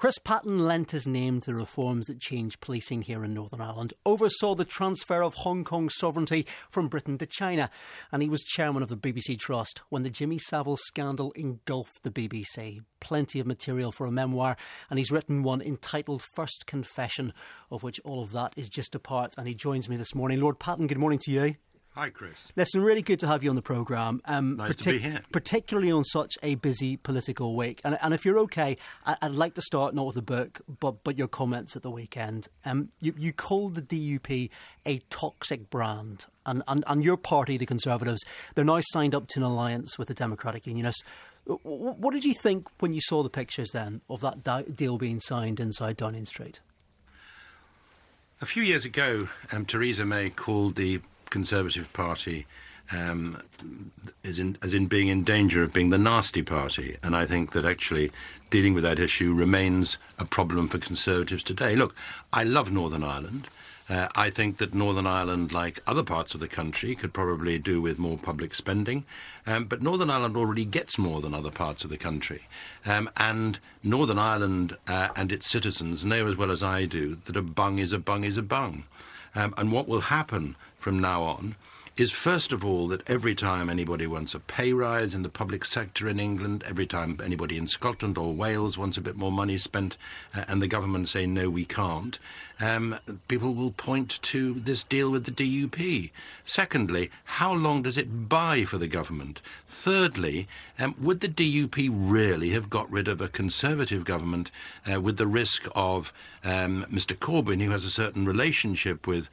Chris Patten lent his name to the reforms that changed policing here in Northern Ireland, oversaw the transfer of Hong Kong's sovereignty from Britain to China, and he was chairman of the BBC Trust when the Jimmy Savile scandal engulfed the BBC. Plenty of material for a memoir, and he's written one entitled First Confession, of which all of that is just a part, and he joins me this morning. Lord Patten, good morning to you. Hi, Chris. Listen, really good to have you on the programme. Nice to be here. Particularly on such a busy political week. And if you're okay, I'd like to start not with the book, but your comments at the weekend. You called the DUP a toxic brand. And your party, the Conservatives, they're now signed up to an alliance with the Democratic Unionists. What did you think when you saw the pictures then of that deal being signed inside Downing Street? A few years ago, Theresa May called the Conservative Party as in being in danger of being the nasty party, and I think that actually dealing with that issue remains a problem for Conservatives today. Look, I love Northern Ireland. I think that Northern Ireland, like other parts of the country, could probably do with more public spending. But Northern Ireland already gets more than other parts of the country. And Northern Ireland and its citizens know as well as I do that a bung is a bung is a bung. And what will happen from now on is, first of all, that every time anybody wants a pay rise in the public sector in England, every time anybody in Scotland or Wales wants a bit more money spent and the government say, no, we can't, people will point to this deal with the DUP. Secondly, how long does it buy for the government? Thirdly, would the DUP really have got rid of a Conservative government with the risk of Mr Corbyn, who has a certain relationship with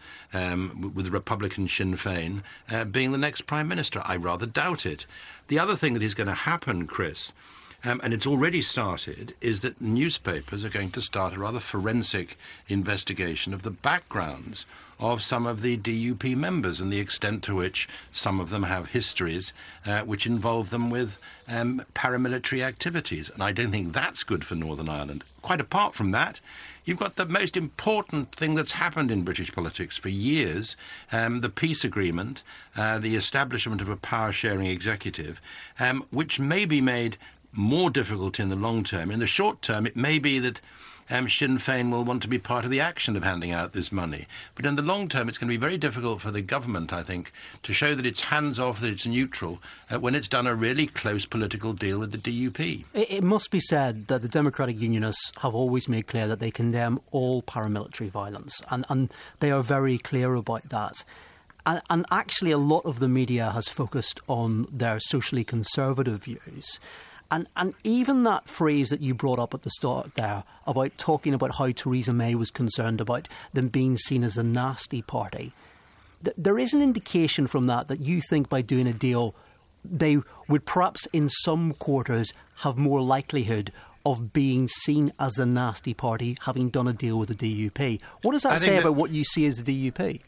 the Republican Sinn Féin, being the next Prime Minister? I rather doubt it. The other thing that is going to happen, Chris, and it's already started, is that newspapers are going to start a rather forensic investigation of the backgrounds of some of the DUP members and the extent to which some of them have histories which involve them with paramilitary activities. And I don't think that's good for Northern Ireland. Quite apart from that, you've got the most important thing that's happened in British politics for years, the peace agreement, the establishment of a power-sharing executive, which may be made more difficult in the long term. In the short term, it may be that Sinn Féin will want to be part of the action of handing out this money. But in the long term, it's going to be very difficult for the government, I think, to show that it's hands-off, that it's neutral, when it's done a really close political deal with the DUP. It must be said that the Democratic Unionists have always made clear that they condemn all paramilitary violence, and they are very clear about that. And actually, a lot of the media has focused on their socially conservative views. And even that phrase that you brought up at the start there about talking about how Theresa May was concerned about them being seen as a nasty party, there is an indication from that you think by doing a deal they would perhaps in some quarters have more likelihood of being seen as a nasty party having done a deal with the DUP. What does that say about what you see as the DUP?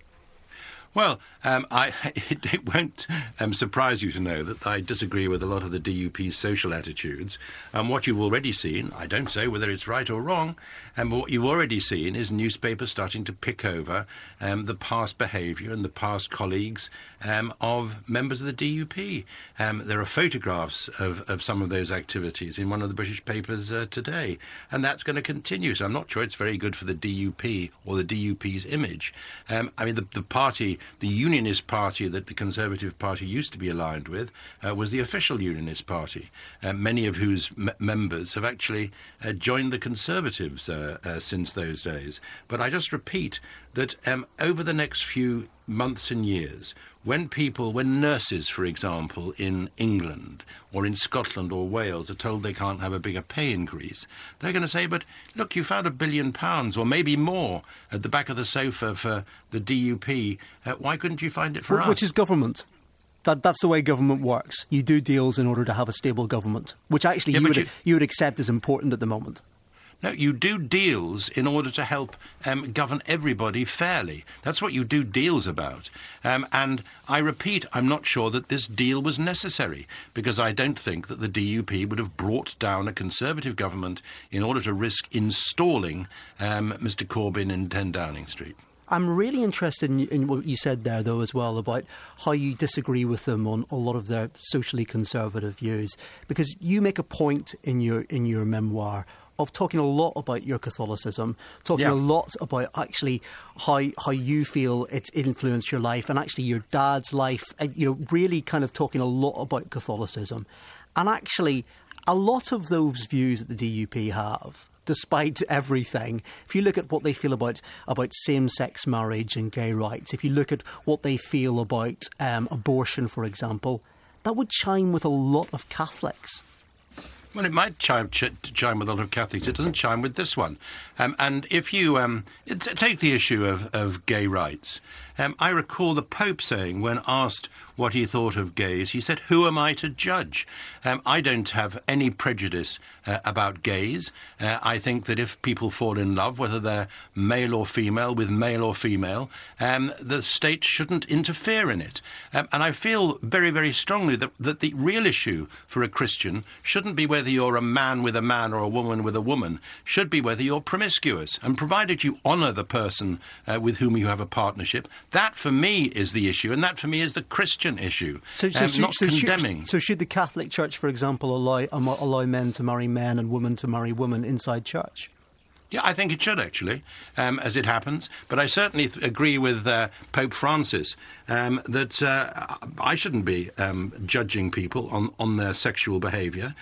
Well, it won't surprise you to know that I disagree with a lot of the DUP's social attitudes. And what you've already seen, I don't say whether it's right or wrong, but what you've already seen is newspapers starting to pick over the past behaviour and the past colleagues of members of the DUP. There are photographs of some of those activities in one of the British papers today, and that's going to continue. So I'm not sure it's very good for the DUP or the DUP's image. The party, the Unionist Party that the Conservative Party used to be aligned with, was the official Unionist Party, many of whose members have actually joined the Conservatives since those days. But I just repeat that over the next few months and years, when nurses, for example, in England or in Scotland or Wales are told they can't have a bigger pay increase, they're going to say, but look, you found £1 billion or maybe more at the back of the sofa for the DUP. Why couldn't you find it for us? Which is government. That's the way government works. You do deals in order to have a stable government, which actually you would accept as important at the moment. No, you do deals in order to help govern everybody fairly. That's what you do deals about. And I repeat, I'm not sure that this deal was necessary, because I don't think that the DUP would have brought down a Conservative government in order to risk installing Mr Corbyn in 10 Downing Street. I'm really interested in what you said there, though, as well, about how you disagree with them on a lot of their socially conservative views, because you make a point in your memoir of talking a lot about your Catholicism, talking a lot about actually how you feel it's influenced your life and actually your dad's life, and, really kind of talking a lot about Catholicism. And actually, a lot of those views that the DUP have, despite everything, if you look at what they feel about same-sex marriage and gay rights, if you look at what they feel about abortion, for example, that would chime with a lot of Catholics. Well, it might chime with a lot of Catholics. It doesn't chime with this one. And if you take the issue of gay rights, I recall the Pope saying, when asked what he thought of gays, he said, "Who am I to judge?" I don't have any prejudice about gays. I think that if people fall in love, whether they're male or female, with male or female, the state shouldn't interfere in it. And I feel very, very strongly that the real issue for a Christian shouldn't be whether you're a man with a man or a woman with a woman, should be whether you're promiscuous. And provided you honour the person with whom you have a partnership, that for me is the issue, and that for me is the Christian issue, not condemning. So should the Catholic Church, for example, allow men to marry men and women to marry women inside church? Yeah, I think it should, actually, as it happens. But I certainly agree with Pope Francis that I shouldn't be judging people on their sexual behaviour.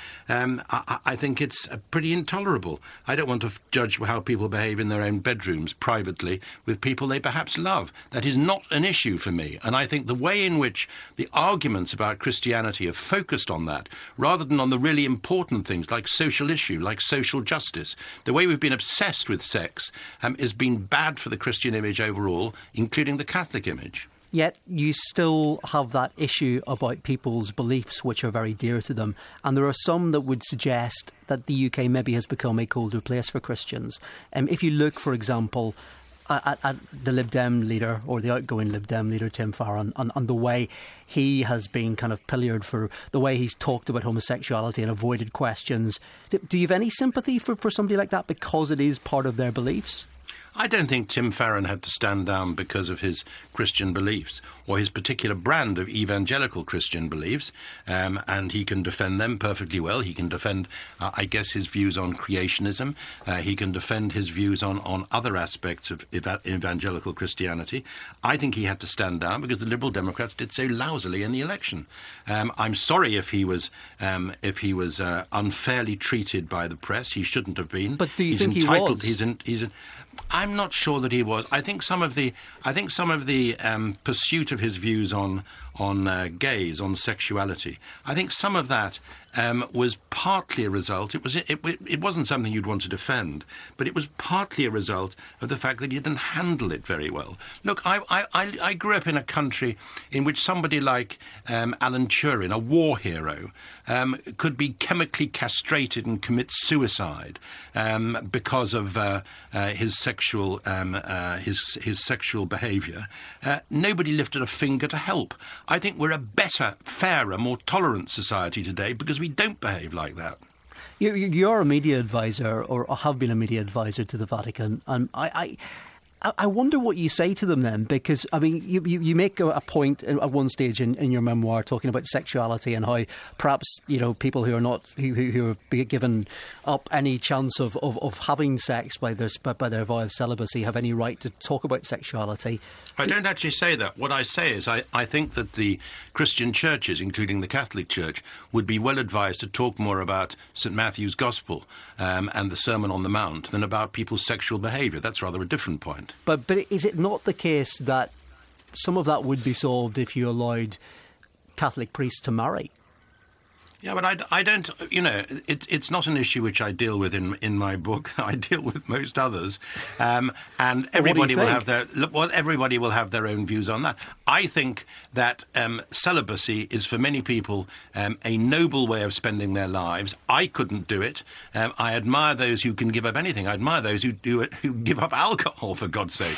I think it's pretty intolerable. I don't want to judge how people behave in their own bedrooms privately with people they perhaps love. That is not an issue for me. And I think the way in which the arguments about Christianity have focused on that, rather than on the really important things like social issue, like social justice, the way we've been obsessed with sex has been bad for the Christian image overall, including the Catholic image. Yet you still have that issue about people's beliefs, which are very dear to them. And there are some that would suggest that the UK maybe has become a colder place for Christians. If you look, for example, at the Lib Dem leader, or the outgoing Lib Dem leader, Tim Farron, and the way he has been kind of pilloried for the way he's talked about homosexuality and avoided questions. Do you have any sympathy for somebody like that because it is part of their beliefs? I don't think Tim Farron had to stand down because of his Christian beliefs or his particular brand of evangelical Christian beliefs, and he can defend them perfectly well. He can defend, I guess, his views on creationism. He can defend his views on other aspects of evangelical Christianity. I think he had to stand down because the Liberal Democrats did so lousily in the election. I'm sorry if he was unfairly treated by the press. He shouldn't have been. But do you think he was? I'm not sure that he was. I think some of the pursuit of his views on gays, on sexuality, I think some of that was partly a result. It wasn't something you'd want to defend, but it was partly a result of the fact that he didn't handle it very well. Look, I grew up in a country in which somebody like Alan Turing, a war hero, could be chemically castrated and commit suicide because of his sexual behaviour. Nobody lifted a finger to help. I think we're a better, fairer, more tolerant society today because we don't behave like that. You're a media advisor, or have been a media advisor to the Vatican, and I wonder what you say to them then, because, I mean, you make a point at one stage in your memoir talking about sexuality and how perhaps, people who are not, who have been given up any chance of having sex by their vow of celibacy have any right to talk about sexuality. I don't actually say that. What I say is I think that the Christian churches, including the Catholic Church, would be well advised to talk more about St. Matthew's Gospel and the Sermon on the Mount than about people's sexual behaviour. That's rather a different point. But is it not the case that some of that would be solved if you allowed Catholic priests to marry? Yeah, but I don't, it's not an issue which I deal with in my book. I deal with most others, and everybody will have their own views on that. I think that celibacy is for many people a noble way of spending their lives. I couldn't do it. I admire those who can give up anything. I admire those who do it, who give up alcohol, for God's sake.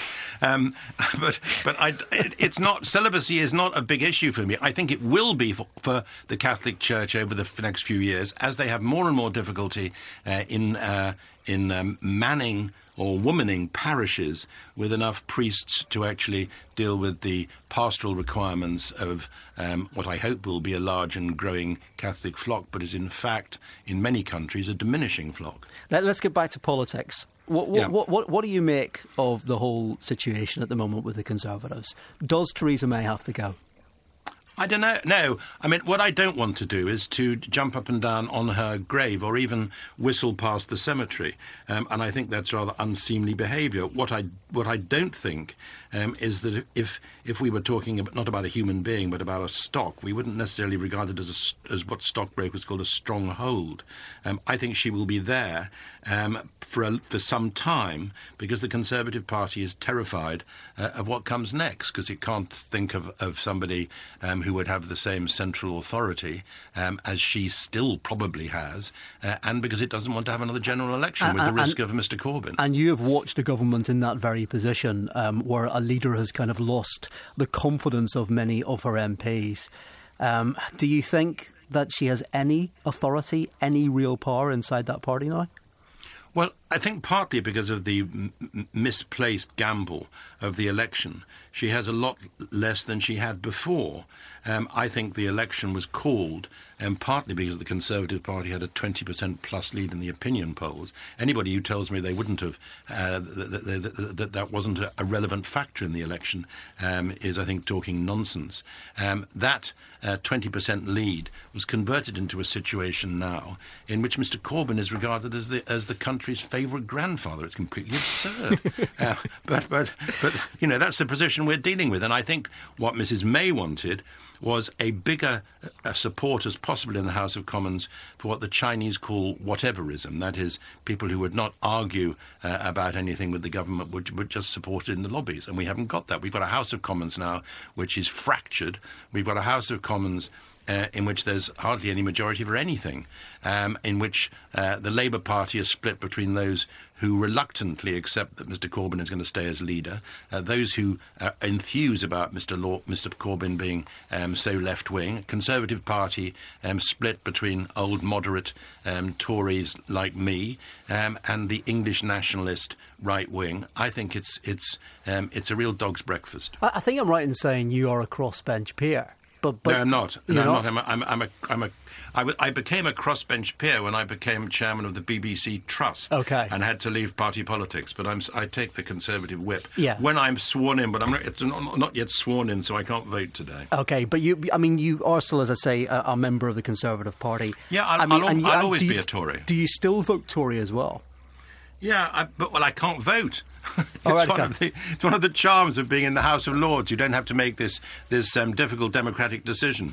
It's not, celibacy is not a big issue for me. I think it will be for the Catholic Church over the next few years, as they have more and more difficulty in manning or womaning parishes with enough priests to actually deal with the pastoral requirements of what I hope will be a large and growing Catholic flock, but is in fact, in many countries, a diminishing flock. Let's get back to politics. What do you make of the whole situation at the moment with the Conservatives? Does Theresa May have to go? I don't know. No. I mean, what I don't want to do is to jump up and down on her grave or even whistle past the cemetery. And I think that's rather unseemly behaviour. What I don't think is that if we were talking not about a human being but about a stock, we wouldn't necessarily regard it as what stockbrokers call a stronghold. I think she will be there for some time because the Conservative Party is terrified of what comes next, because it can't think of somebody who would have the same central authority as she still probably has, and because it doesn't want to have another general election with the risk of Mr Corbyn. And you have watched a government in that very position where a leader has kind of lost the confidence of many of her MPs. Do you think that she has any authority, any real power inside that party now? Well, I think partly because of the misplaced gamble of the election. She has a lot less than she had before. I think the election was called partly because the Conservative Party had a 20% plus lead in the opinion polls. Anybody who tells me they wouldn't have, that wasn't a relevant factor in the election is, I think, talking nonsense. That 20% lead was converted into a situation now in which Mr Corbyn is regarded as the country's favourite grandfather. It's completely absurd. But you know, that's the position we're dealing with. And I think what Mrs May wanted was a bigger support as possible in the House of Commons for what the Chinese call whateverism. That is, people who would not argue about anything with the government would just support it in the lobbies. And we haven't got that. We've got a House of Commons now which is fractured. We've got a House of Commons in which there's hardly any majority for anything, in which the Labour Party is split between those who reluctantly accept that Mr Corbyn is going to stay as leader, those who enthuse about Mr Corbyn being so left-wing, Conservative Party split between old moderate Tories like me and the English nationalist right-wing. I think it's a real dog's breakfast. I think I'm right in saying you are a crossbench peer. But no, I'm not. No, I'm not. I became a crossbench peer when I became chairman of the BBC Trust. Okay. And had to leave party politics. But I take the Conservative whip. Yeah. When I'm sworn in, but it's not yet sworn in, so I can't vote today. Okay, but you are still, as I say, a member of the Conservative Party. Yeah, I'll always be a Tory. Do you still vote Tory as well? Yeah, but I can't vote. It's one of the charms of being in the House of Lords. You don't have to make this difficult democratic decision.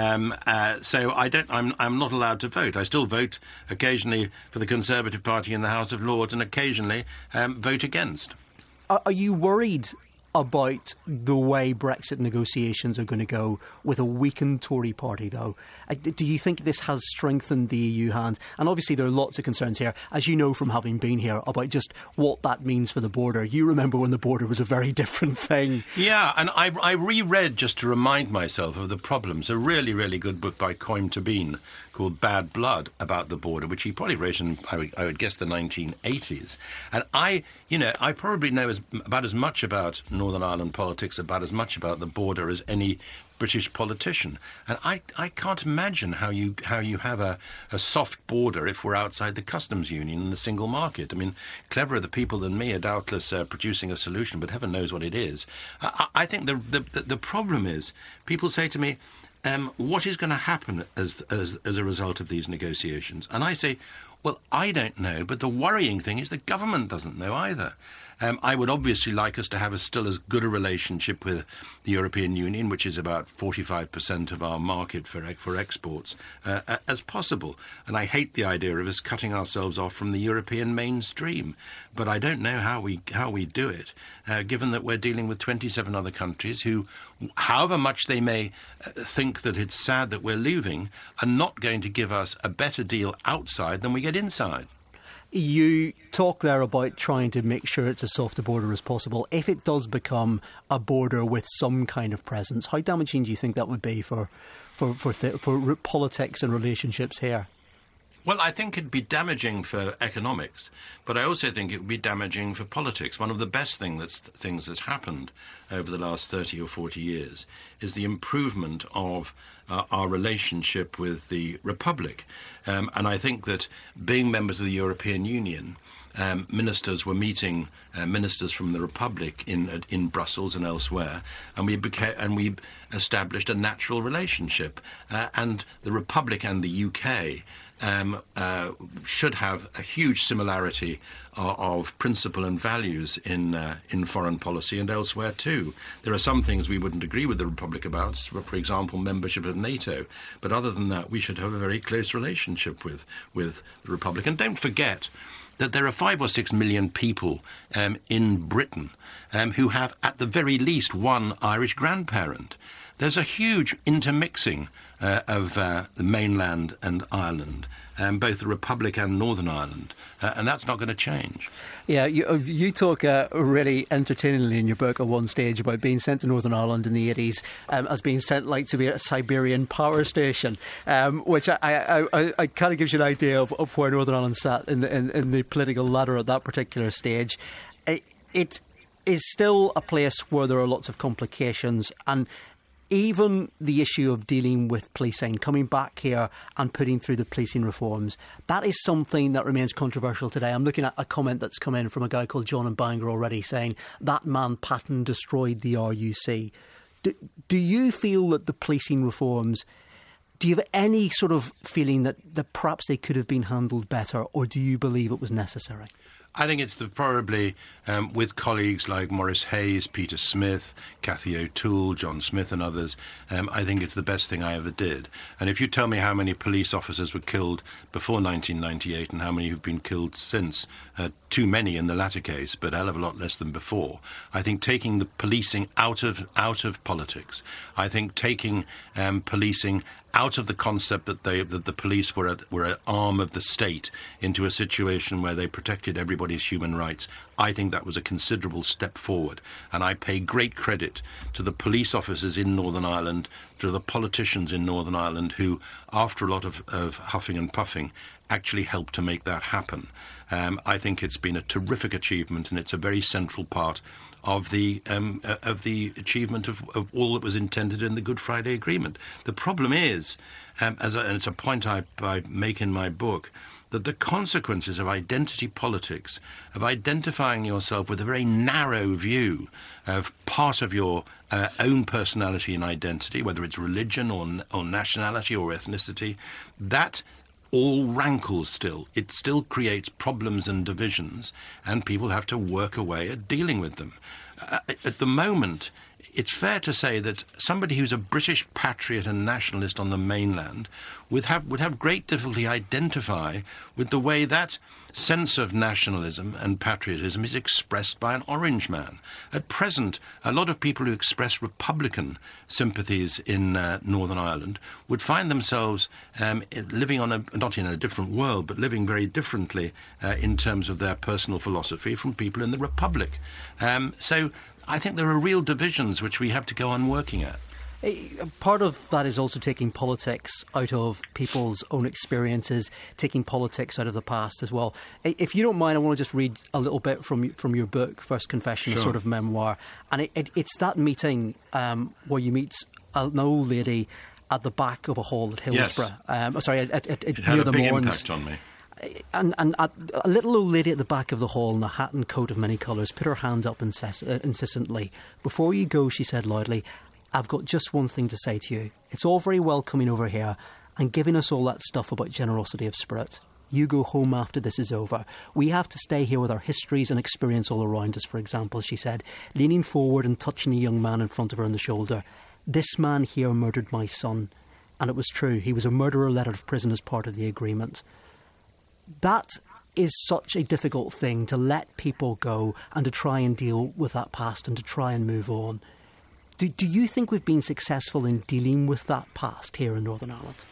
So I'm not allowed to vote. I still vote occasionally for the Conservative Party in the House of Lords, and occasionally vote against. Are you worried about the way Brexit negotiations are going to go with a weakened Tory party, though? Do you think this has strengthened the EU hand? And obviously there are lots of concerns here, as you know from having been here, about just what that means for the border. You remember when the border was a very different thing. Yeah, and I reread, just to remind myself of the problems, a really, really good book by Colm Tóibín called Bad Blood about the border, which he probably wrote in, I would guess, the 1980s. And I probably know about as much about Northern Ireland politics, about as much about the border as any British politician. And I can't imagine how you have a soft border if we're outside the customs union and the single market. I mean, cleverer the people than me are doubtless producing a solution, but heaven knows what it is. I think the problem is, people say to me, what is going to happen as a result of these negotiations? And I say, well, I don't know, but the worrying thing is the government doesn't know either. I would obviously like us to have still as good a relationship with the European Union, which is about 45% of our market for exports, as possible. And I hate the idea of us cutting ourselves off from the European mainstream. But I don't know how we do it, given that we're dealing with 27 other countries who, however much they may think that it's sad that we're leaving, are not going to give us a better deal outside than we get inside. You talk there about trying to make sure it's as soft a border as possible. If it does become a border with some kind of presence, how damaging do you think that would be for politics and relationships here? Well, I think it'd be damaging for economics, but I also think it would be damaging for politics. One of the best things that's happened over the last 30 or 40 years is the improvement of our relationship with the Republic. And I think that being members of the European Union, ministers were meeting ministers from the Republic in Brussels and elsewhere, and we established a natural relationship. And the Republic and the UK should have a huge similarity of principle and values in foreign policy and elsewhere too. There are some things we wouldn't agree with the Republic about, for example, membership of NATO. But other than that, we should have a very close relationship with the Republic. And don't forget that there are 5 or 6 million people in Britain who have, at the very least, one Irish grandparent. There's a huge intermixing of the mainland and Ireland, both the Republic and Northern Ireland, and that's not going to change. Yeah, you talk really entertainingly in your book at one stage about being sent to Northern Ireland in the 80s as being sent like to be a Siberian power station, which I kind of gives you an idea of where Northern Ireland sat in the political ladder at that particular stage. It is still a place where there are lots of complications, and even the issue of dealing with policing, coming back here and putting through the policing reforms, that is something that remains controversial today. I'm looking at a comment that's come in from a guy called John in Bangor already saying that man Patton destroyed the RUC. Do you feel that the policing reforms, do you have any sort of feeling that perhaps they could have been handled better, or do you believe it was necessary? I think it's probably, with colleagues like Maurice Hayes, Peter Smith, Cathy O'Toole, John Smith and others, I think it's the best thing I ever did. And if you tell me how many police officers were killed before 1998 and how many have been killed since, too many in the latter case, but a hell of a lot less than before, I think taking the policing out of politics, I think taking policing out of the concept that the police were an arm of the state into a situation where they protected everybody's human rights, I think that was a considerable step forward. And I pay great credit to the police officers in Northern Ireland, to the politicians in Northern Ireland who, after a lot of huffing and puffing, actually helped to make that happen. I think it's been a terrific achievement, and it's a very central part of the achievement of all that was intended in the Good Friday Agreement. The problem is, and it's a point I make in my book, that the consequences of identity politics, of identifying yourself with a very narrow view of part of your own personality and identity, whether it's religion or nationality or ethnicity, that all rankles still. It still creates problems and divisions, and people have to work away at dealing with them. At the moment, it's fair to say that somebody who's a British patriot and nationalist on the mainland would have great difficulty identify with the way that sense of nationalism and patriotism is expressed by an Orange man. At present, a lot of people who express Republican sympathies in Northern Ireland would find themselves living not in a different world, but living very differently in terms of their personal philosophy from people in the Republic. So I think there are real divisions which we have to go on working at. Part of that is also taking politics out of people's own experiences, taking politics out of the past as well. If you don't mind, I want to just read a little bit from your book, First Confession, Sure. A sort of memoir. And it's that meeting where you meet an old lady at the back of a hall at Hillsborough. Yes. It had near a the big Mourns. impact on me. And a little old lady at the back of the hall in a hat and coat of many colours put her hand up insistently. Before you go, she said loudly, I've got just one thing to say to you. It's all very well coming over here and giving us all that stuff about generosity of spirit. You go home after this is over. We have to stay here with our histories and experience all around us, for example, she said, leaning forward and touching a young man in front of her on the shoulder. This man here murdered my son. And it was true. He was a murderer let out of prison as part of the agreement. That is such a difficult thing, to let people go and to try and deal with that past and to try and move on. Do you think we've been successful in dealing with that past here in Northern Ireland?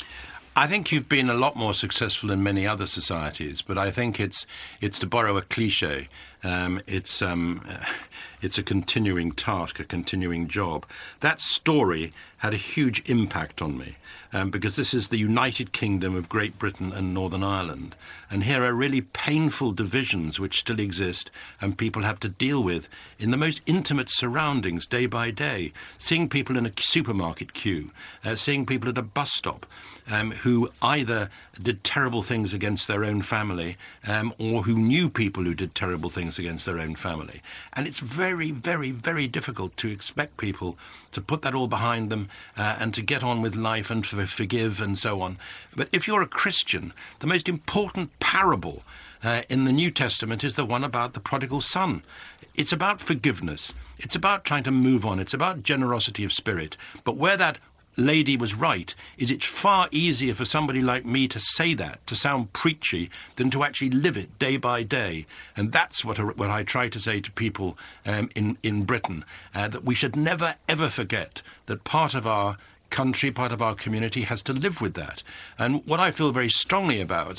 I think you've been a lot more successful in many other societies, but I think it's to borrow a cliche. It's it's a continuing task, a continuing job. That story had a huge impact on me, because this is the United Kingdom of Great Britain and Northern Ireland. And here are really painful divisions which still exist and people have to deal with in the most intimate surroundings day by day. Seeing people in a supermarket queue, seeing people at a bus stop who either did terrible things against their own family or who knew people who did terrible things against their own family. And it's very, very, very difficult to expect people to put that all behind them and to get on with life and to forgive and so on. But if you're a Christian, the most important parable in the New Testament is the one about the prodigal son. It's about forgiveness. It's about trying to move on. It's about generosity of spirit. But where that lady was right is it's far easier for somebody like me to say that, to sound preachy, than to actually live it day by day. And that's what I try to say to people in Britain, that we should never, ever forget that part of our country, part of our community has to live with that. And what I feel very strongly about,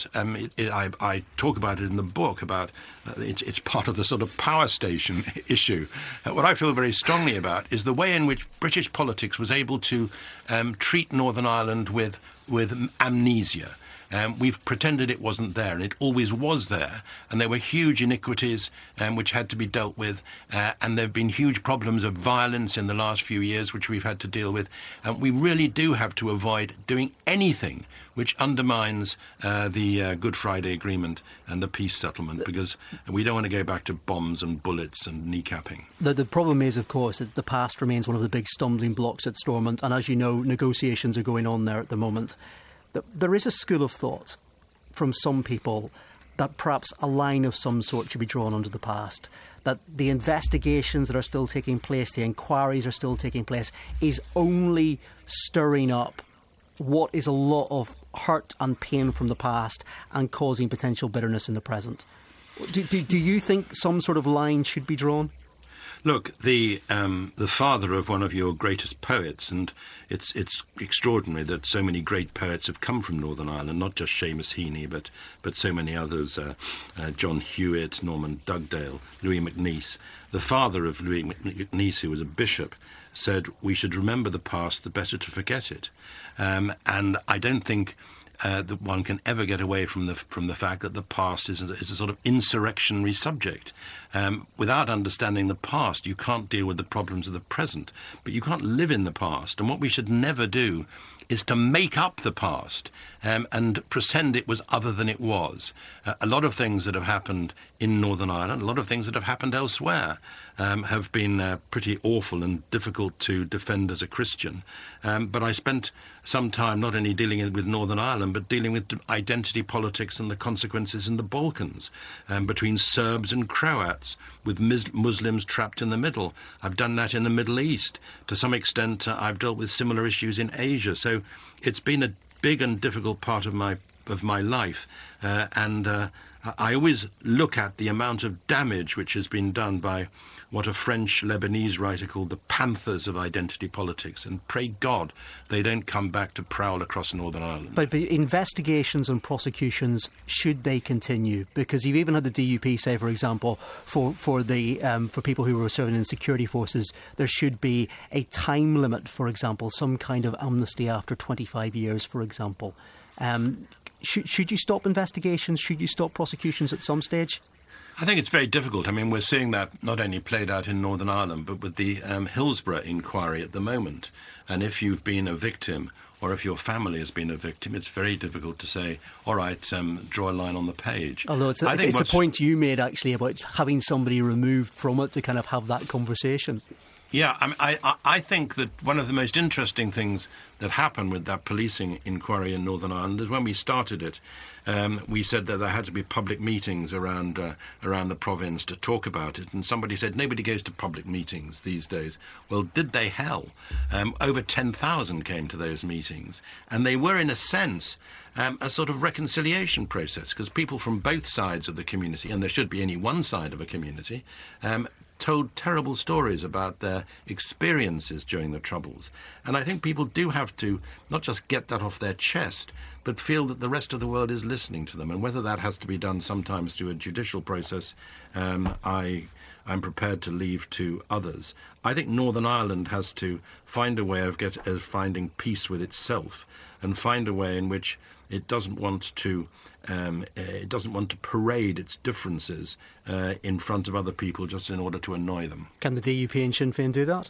I talk about it in the book, about it's part of the sort of power station issue. What I feel very strongly about is the way in which British politics was able to treat Northern Ireland with amnesia. We've pretended it wasn't there, and it always was there. And there were huge iniquities which had to be dealt with, and there have been huge problems of violence in the last few years which we've had to deal with. And we really do have to avoid doing anything which undermines the Good Friday Agreement and the peace settlement, because we don't want to go back to bombs and bullets and kneecapping. The problem is, of course, that the past remains one of the big stumbling blocks at Stormont, and as you know, negotiations are going on there at the moment. There is a school of thought from some people that perhaps a line of some sort should be drawn under the past, that the investigations that are still taking place, the inquiries are still taking place, is only stirring up what is a lot of hurt and pain from the past and causing potential bitterness in the present. Do you think some sort of line should be drawn? Look, the father of one of your greatest poets, and it's extraordinary that so many great poets have come from Northern Ireland, not just Seamus Heaney, but so many others, John Hewitt, Norman Dugdale, Louis MacNeice. The father of Louis MacNeice, who was a bishop, said, "We should remember the past, the better to forget it." And I don't think that one can ever get away from the fact that the past is a sort of insurrectionary subject. Without understanding the past, you can't deal with the problems of the present, but you can't live in the past. And what we should never do is to make up the past and pretend it was other than it was. A lot of things that have happened in Northern Ireland, a lot of things that have happened elsewhere, have been pretty awful and difficult to defend as a Christian. But I spent some time not only dealing with Northern Ireland, but dealing with identity politics and the consequences in the Balkans, between Serbs and Croats, with Muslims trapped in the middle. I've done that in the Middle East. To some extent, I've dealt with similar issues in Asia. So it's been a big and difficult part of my life, and I always look at the amount of damage which has been done by what a French Lebanese writer called the panthers of identity politics, and pray God they don't come back to prowl across Northern Ireland. But investigations and prosecutions, should they continue? Because you've even had the DUP say, for example, for people who were serving in security forces, there should be a time limit, for example, some kind of amnesty after 25 years, for example. Should you stop investigations? Should you stop prosecutions at some stage? I think it's very difficult. I mean, we're seeing that not only played out in Northern Ireland, but with the Hillsborough inquiry at the moment. And if you've been a victim, or if your family has been a victim, it's very difficult to say, all right, draw a line on the page. Although it's the point you made, actually, about having somebody removed from it to kind of have that conversation. Yeah, I think that one of the most interesting things that happened with that policing inquiry in Northern Ireland is when we started it, we said that there had to be public meetings around the province to talk about it, and somebody said nobody goes to public meetings these days. Well, did they hell? Over 10,000 came to those meetings, and they were, in a sense, a sort of reconciliation process, because people from both sides of the community, and there should be any one side of a community, told terrible stories about their experiences during the Troubles. And I think people do have to not just get that off their chest, but feel that the rest of the world is listening to them. And whether that has to be done sometimes through a judicial process, I'm prepared to leave to others. I think Northern Ireland has to find a way of finding peace with itself, and find a way in which it doesn't want to parade its differences in front of other people just in order to annoy them. Can the DUP and Sinn Féin do that?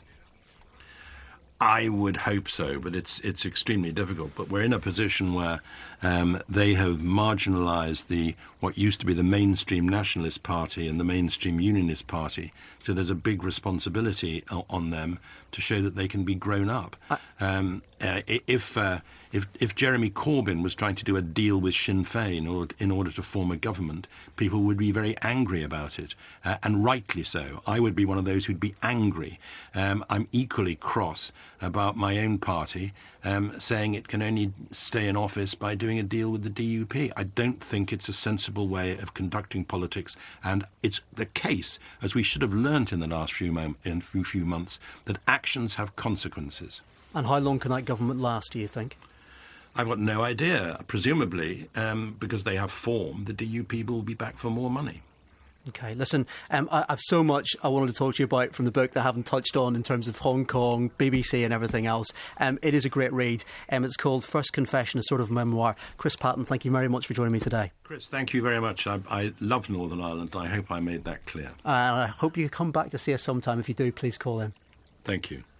I would hope so, but it's extremely difficult. But we're in a position where they have marginalised what used to be the mainstream Nationalist Party and the mainstream Unionist Party. So there's a big responsibility on them to show that they can be grown up. If Jeremy Corbyn was trying to do a deal with Sinn Féin in order to form a government, people would be very angry about it, and rightly so. I would be one of those who'd be angry. I'm equally cross about my own party saying it can only stay in office by doing a deal with the DUP. I don't think it's a sensible way of conducting politics, and it's the case, as we should have learnt in the last few months, that actions have consequences. And how long can that government last, do you think? I've got no idea. Presumably, because they have formed, the DUP will be back for more money. OK, listen, I've so much I wanted to talk to you about from the book that I haven't touched on in terms of Hong Kong, BBC and everything else. It is a great read. It's called First Confession, a sort of memoir. Chris Patten, thank you very much for joining me today. Chris, thank you very much. I love Northern Ireland. I hope I made that clear. I hope you come back to see us sometime. If you do, please call in. Thank you.